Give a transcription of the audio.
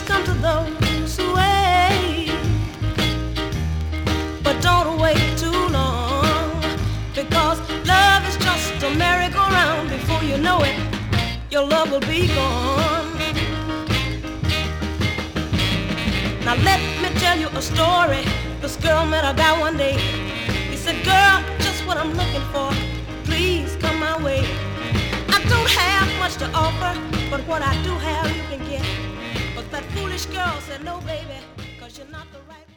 come to those who wait, but don't wait too long, because love is just a merry-go-round. Before you know it, your love will be gone. Now let me tell you a story. This girl met a guy one day. He said, girl, just what I'm looking for, please come my way. I don't have much to offer, but what I do have you can get. But that foolish girl said, no baby, 'cause you're not the right